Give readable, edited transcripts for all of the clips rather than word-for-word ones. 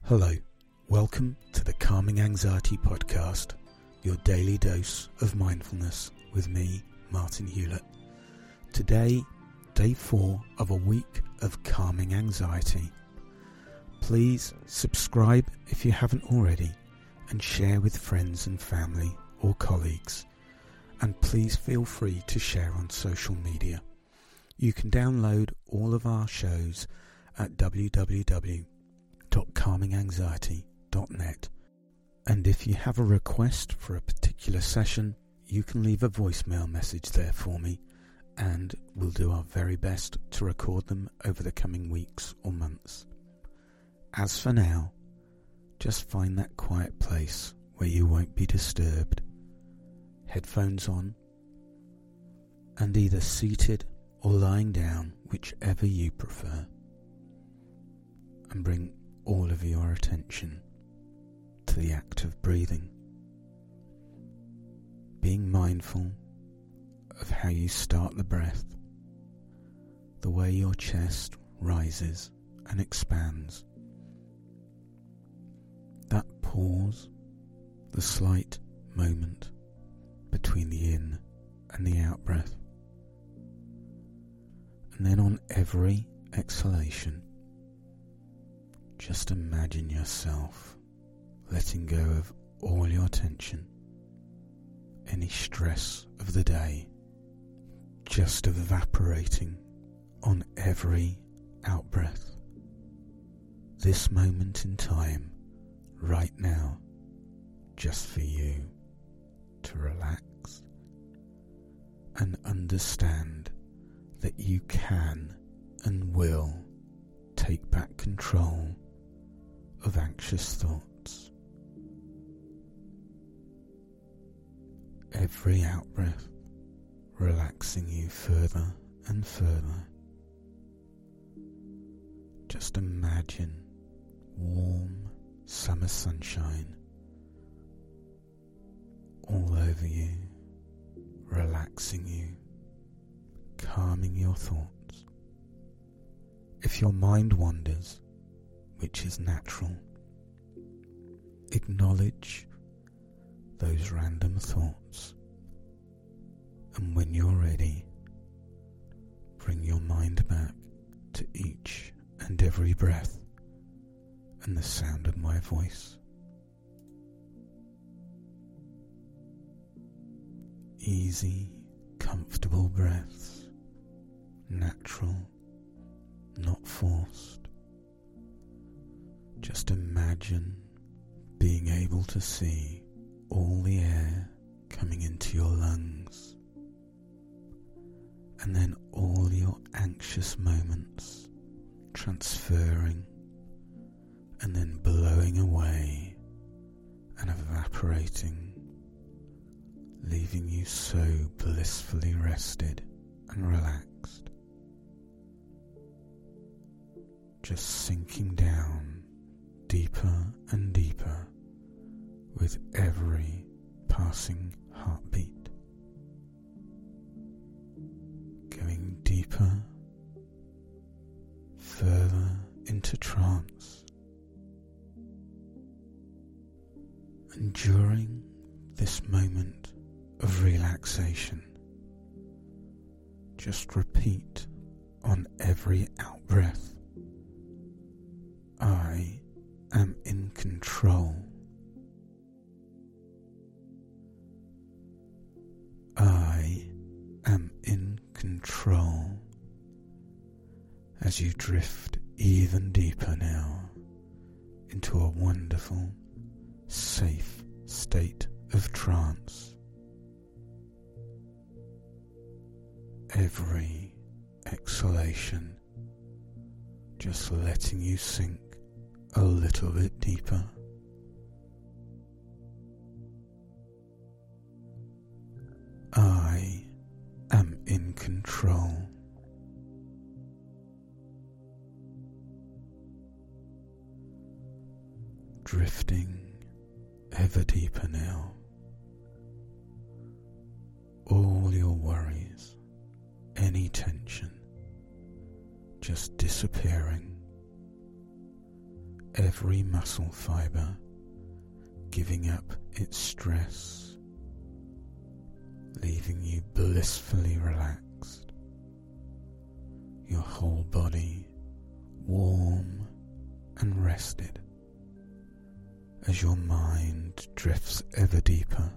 Hello, welcome to the Calming Anxiety Podcast, your daily dose of mindfulness with me, Martin Hewlett. Today, day 4 of a week of calming anxiety. Please subscribe if you haven't already and share with friends and family or colleagues. And please feel free to share on social media. You can download all of our shows at www.calminganxiety.net. And if you have a request for a particular session, you can leave a voicemail message there for me, and we'll do our very best to record them over the coming weeks or months. As for now, just find that quiet place where you won't be disturbed, headphones on, and either seated or lying down, whichever you prefer, and bring all of your attention to the act of breathing, being mindful of how you start the breath, the way your chest rises and expands, that pause, the slight moment between the in and the out breath. And then on every exhalation, just imagine yourself letting go of all your tension, any stress of the day, just evaporating on every out breath. This moment in time, right now, just for you to relax and understand that you can and will take back control of anxious thoughts. Every out-breath relaxing you further and further. Just imagine warm summer sunshine all over you, relaxing you, calming your thoughts. If your mind wanders, which is natural, acknowledge those random thoughts, and when you're ready, bring your mind back to each and every breath and the sound of my voice. Easy, comfortable breaths, natural, not forced. Just imagine being able to see all the air coming into your lungs, and then all your anxious moments transferring and then blowing away and evaporating, leaving you so blissfully rested and relaxed, just sinking down deeper and deeper with every passing heartbeat, going deeper, further into trance. And during this moment of relaxation, just repeat on every out-breath, I am in control. I am in control. As you drift even deeper now into a wonderful, safe state of trance. Every exhalation just letting you sink a little bit deeper. I am in control. Drifting ever deeper now. All your worries, any tension, just disappearing every muscle fibre giving up its stress, leaving you blissfully relaxed, your whole body warm and rested as your mind drifts ever deeper.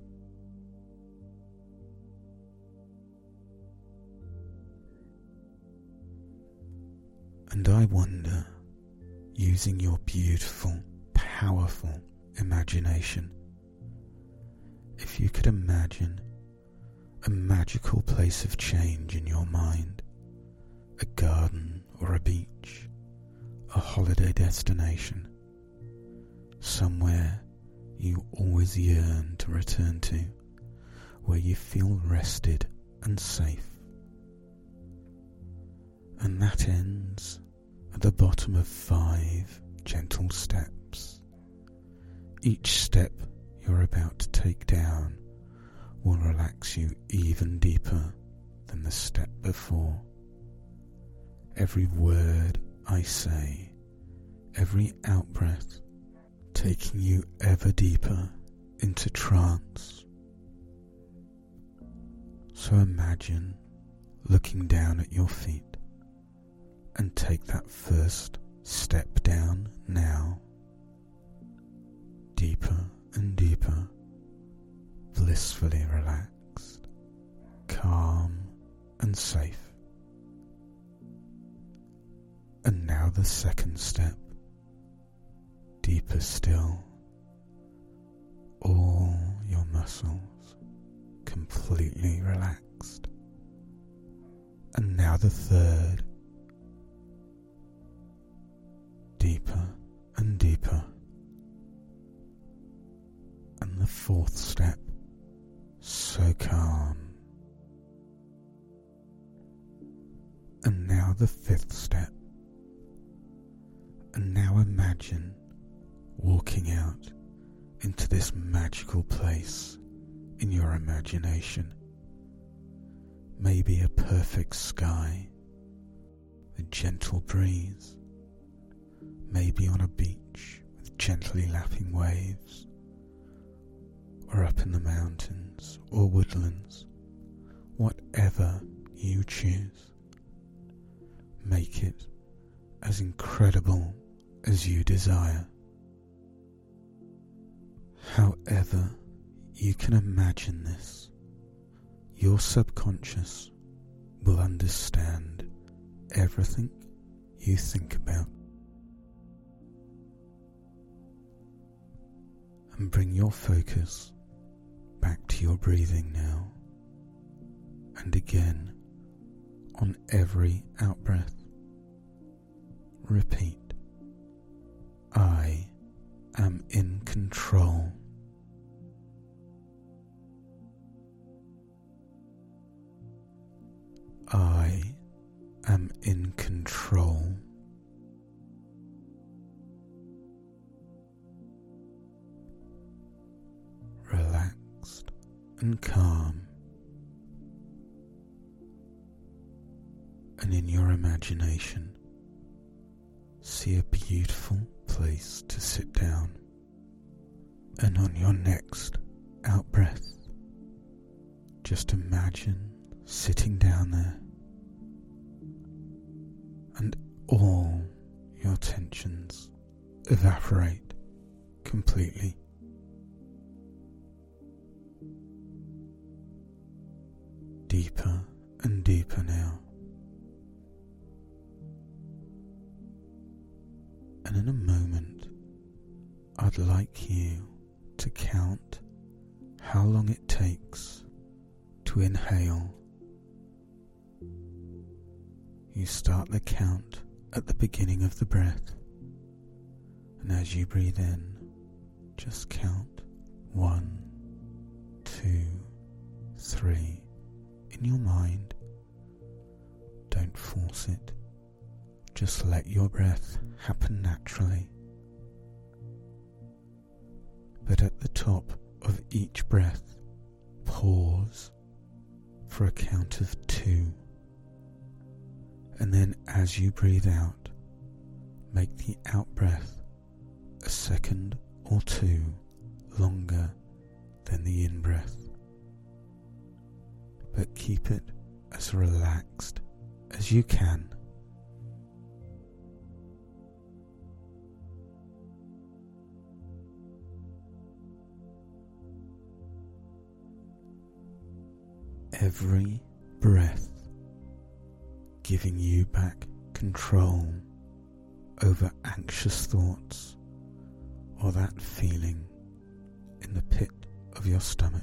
And I wonder, using your beautiful, powerful imagination, if you could imagine a magical place of change in your mind, a garden or a beach, a holiday destination, somewhere you always yearn to return to, where you feel rested and safe. And that ends at the bottom of 5 gentle steps. Each step you're about to take down will relax you even deeper than the step before. Every word I say, every out-breath, taking you ever deeper into trance. So imagine looking down at your feet and take that first step down now, deeper and deeper, blissfully relaxed, calm and safe. And now the second step, deeper still, all your muscles completely relaxed. And now the third, deeper and deeper. And the fourth step, so calm. And now the fifth step. And now imagine walking out into this magical place in your imagination. Maybe a perfect sky, a gentle breeze, maybe on a beach with gently lapping waves, or up in the mountains or woodlands, whatever you choose. Make it as incredible as you desire. However you can imagine this, your subconscious will understand everything you think about. And bring your focus back to your breathing now, and again on every out-breath. Repeat, I am in control. I am in control. Relaxed and calm. And in your imagination, see a beautiful place to sit down. And on your next out-breath, just imagine sitting down there, and all your tensions evaporate completely. Deeper and deeper now. And in a moment, I'd like you to count how long it takes to inhale. You start the count at the beginning of the breath, and as you breathe in, just count 1, 2, 3 in your mind. Don't force it. Just let your breath happen naturally. But at the top of each breath, pause for a count of 2. And then as you breathe out, make the out-breath second or two longer than the in-breath, but keep it as relaxed as you can. Every breath giving you back control over anxious thoughts or that feeling in the pit of your stomach.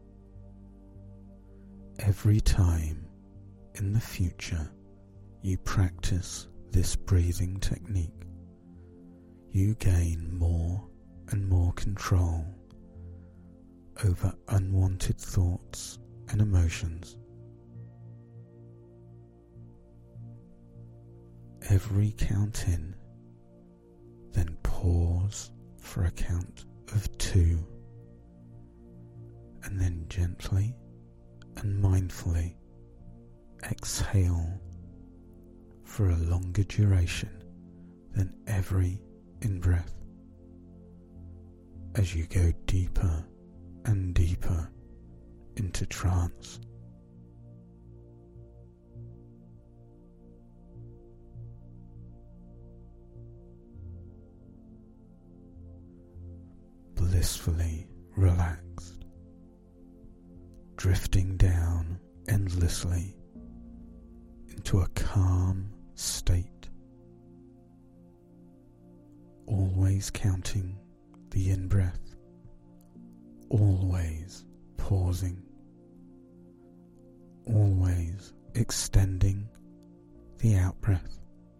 Every time in the future you practice this breathing technique, you gain more and more control over unwanted thoughts and emotions. Every count in, then pause for a count of 2, and then gently and mindfully exhale for a longer duration than every in-breath as you go deeper and deeper into trance. Blissfully relaxed, drifting down endlessly into a calm state, always counting the in-breath, always pausing, always extending the out-breath.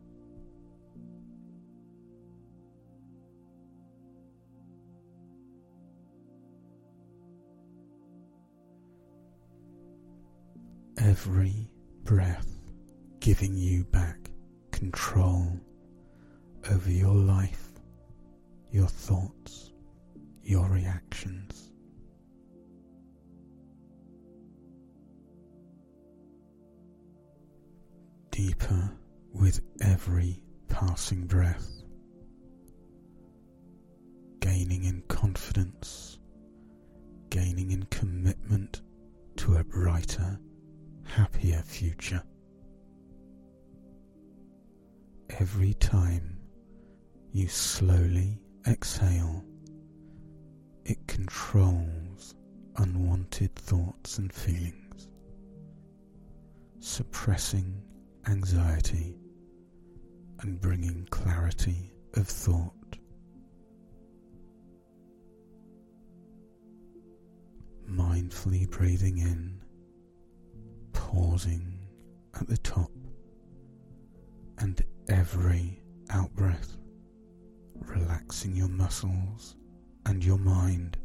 Every breath giving you back control over your life, your thoughts, your reactions. Deeper with every passing breath, gaining in confidence, gaining in commitment to a brighter, happier future. Every time you slowly exhale, it controls unwanted thoughts and feelings, suppressing anxiety and bringing clarity of thought. Mindfully breathing in, pausing at the top, and every out-breath relaxing your muscles and your mind,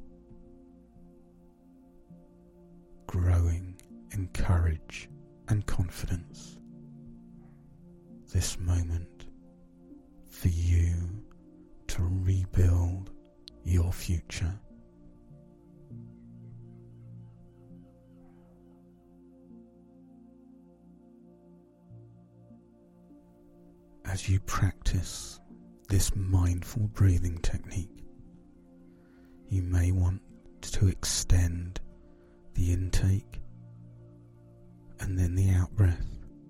growing in courage and confidence. This moment for you to rebuild your future. As you practice this mindful breathing technique, you may want to extend the intake and then the out-breath.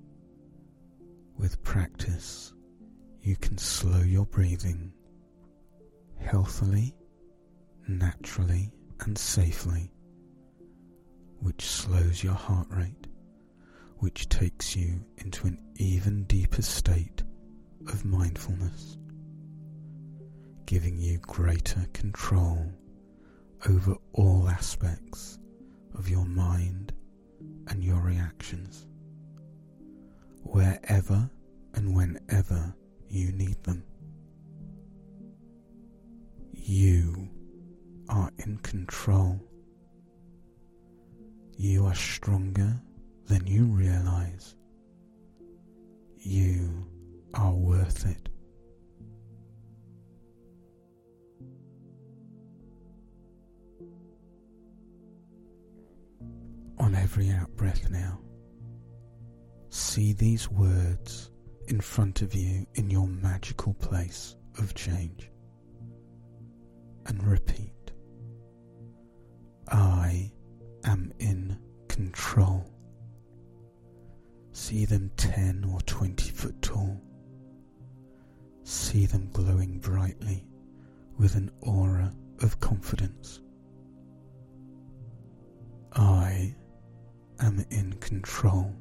With practice, you can slow your breathing healthily, naturally, and safely, which slows your heart rate, which takes you into an even deeper state of mindfulness, giving you greater control over all aspects of your mind and your reactions, wherever and whenever you need them. You are in control. You are stronger than you realize. You are worth it. On every out-breath now, see these words in front of you in your magical place of change. and repeat. I am in control. See them 10 or 20 foot tall. See them glowing brightly with an aura of confidence. I am in control.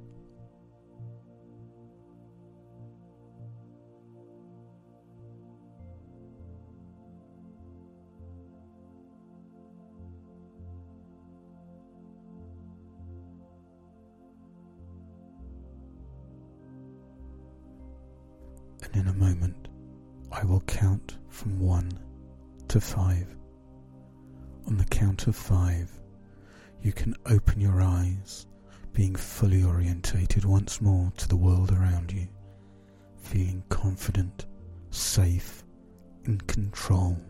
And in a moment, I will count from 1 to 5. On the count of 5, you can open your eyes, being fully orientated once more to the world around you, feeling confident, safe, in control.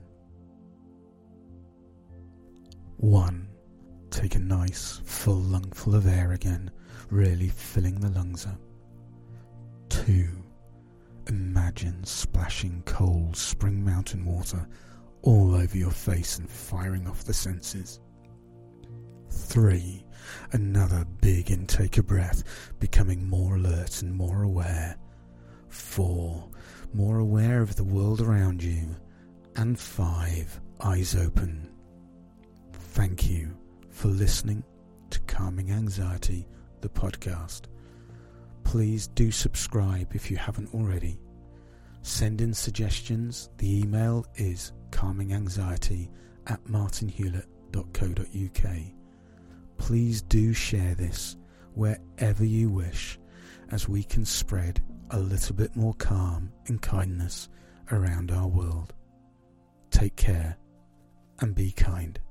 1. Take a nice, full lungful of air again, really filling the lungs up. 2. Imagine splashing cold spring mountain water all over your face and firing off the senses. 3. Another big intake of breath, becoming more alert and more aware. 4. More aware of the world around you. And 5. Eyes open. Thank you for listening to Calming Anxiety, the podcast. Please do subscribe if you haven't already. Send in suggestions. The email is calminganxiety@martinhewlett.co.uk. Please do share this wherever you wish, as we can spread a little bit more calm and kindness around our world. Take care and be kind.